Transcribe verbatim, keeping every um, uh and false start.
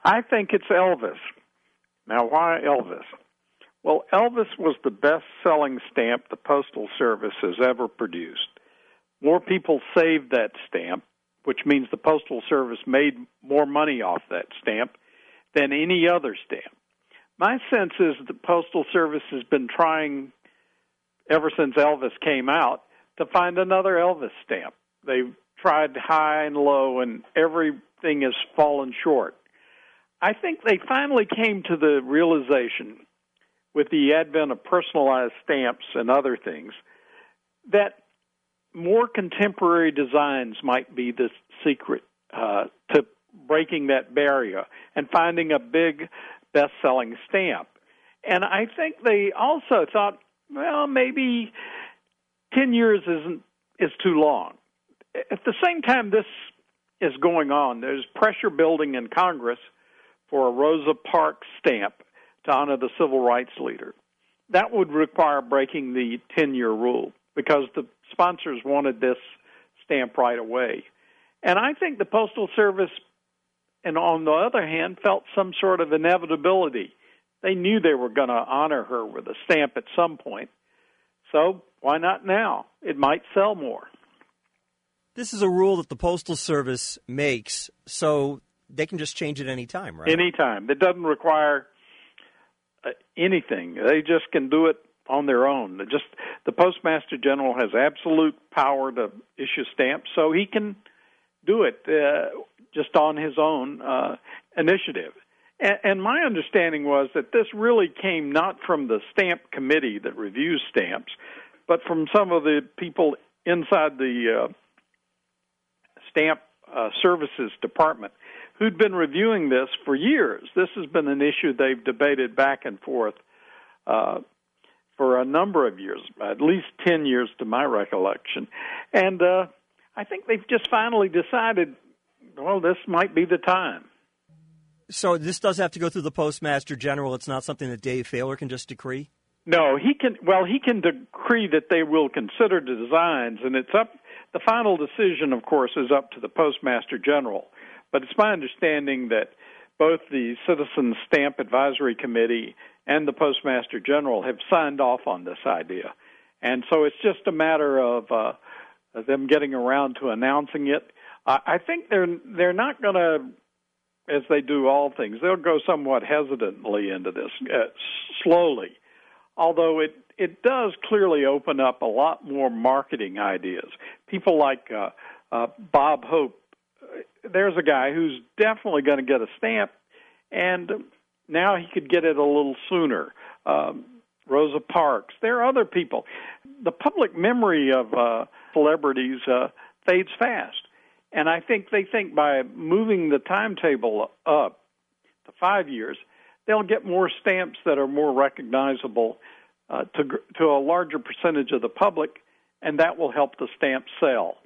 I think it's Elvis. Now, why Elvis? Well, Elvis was the best-selling stamp the Postal Service has ever produced. More people saved that stamp, which means the Postal Service made more money off that stamp than any other stamp. My sense is the Postal Service has been trying, ever since Elvis came out, to find another Elvis stamp. They've tried high and low, and everything has fallen short. I think they finally came to the realization, with the advent of personalized stamps and other things, that more contemporary designs might be the secret uh, to breaking that barrier and finding a big best-selling stamp. And I think they also thought, well, maybe ten years isn't is too long. At the same time this is going on, there's pressure building in Congress for a Rosa Parks stamp to honor the civil rights leader. That would require breaking the ten-year rule because the sponsors wanted this stamp right away. And I think the Postal Service, and on the other hand, felt some sort of inevitability. They knew they were going to honor her with a stamp at some point. So why not now? It might sell more. This is a rule that the Postal Service makes, so they can just change it any time, right? Any time. It doesn't require uh, anything. They just can do it on their own. Just the Postmaster General has absolute power to issue stamps, so he can do it uh, just on his own uh, initiative. And, and my understanding was that this really came not from the stamp committee that reviews stamps, but from some of the people inside the uh, stamp uh, services department who'd been reviewing this for years. This has been an issue they've debated back and forth uh, for a number of years, at least ten years to my recollection. And uh, I think they've just finally decided, well, this might be the time. So this does have to go through the Postmaster General. It's not something that Dave Faylor can just decree? No, he can. Well, he can decree that they will consider the designs, and it's up. The final decision, of course, is up to the Postmaster General. But it's my understanding that both the Citizens Stamp Advisory Committee and the Postmaster General have signed off on this idea. And so it's just a matter of uh, them getting around to announcing it. I, I think they're they're not going to, as they do all things, they'll go somewhat hesitantly into this, uh, slowly. Although it, it does clearly open up a lot more marketing ideas. People like uh, uh, Bob Hope, there's a guy who's definitely going to get a stamp, and now he could get it a little sooner. Um, Rosa Parks. There are other people. The public memory of uh, celebrities uh, fades fast, and I think they think by moving the timetable up to five years, they'll get more stamps that are more recognizable uh, to to a larger percentage of the public, and that will help the stamp sell.